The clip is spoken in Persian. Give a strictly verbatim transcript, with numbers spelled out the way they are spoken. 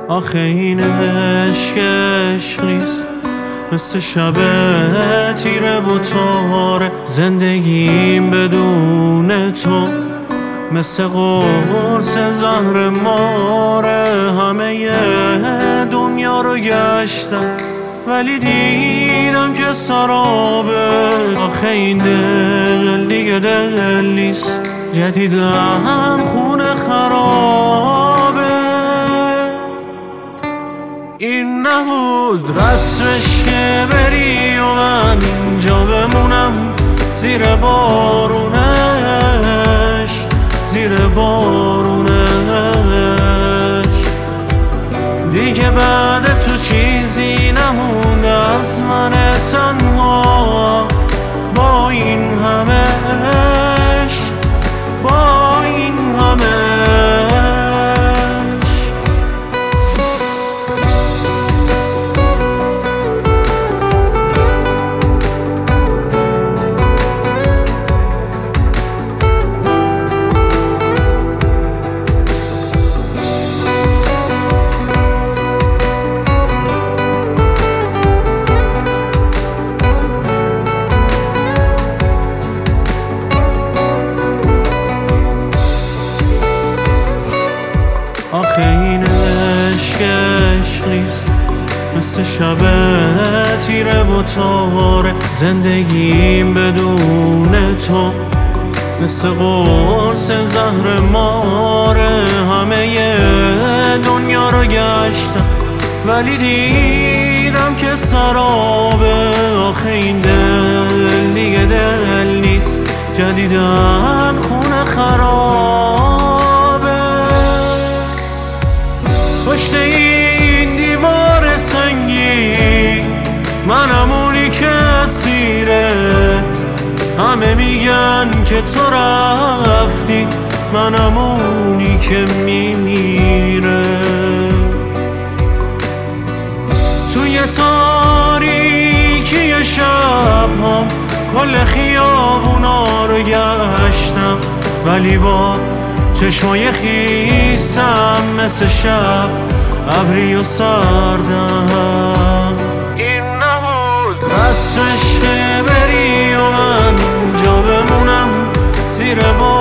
آخه این عشق عشق نیست، مثل شب تیره و تاره. زندگیم بدون تو مثل قرص زهر ماره. همه دنیا رو گشتم ولی دیدم که سرابه. آخه این دل دیگه دل نیست، جدیدن خونه خرابه. این نبود رسمش که بری و من اینجا بمونم زیر بارونش، زیر بارونش. دیگه بعد تو چیزی نمونده از من تنها، با این همش، با این همش. آخه این عشق عشق نیست، مثل شب تیره و تاره. زندگیم بدون تو مثل قرص زهر ماره. همه دنیا رو گشتم ولی دیدم که سرابه. آخه این دل دیگه دل نیست، جدیدن خونه خرابه. پشت این دیوار سنگی منم اونی که اسیره. همه میگن که تو رفتی، منم اونی که میمیره. توی تاریکی شب‌ها کل خیابونا رو گشتم ولی با چشمای خیسم مثل شب ابری و سردم. این نبود رسمش که بری و من اینجا بمونم زیر بارونش.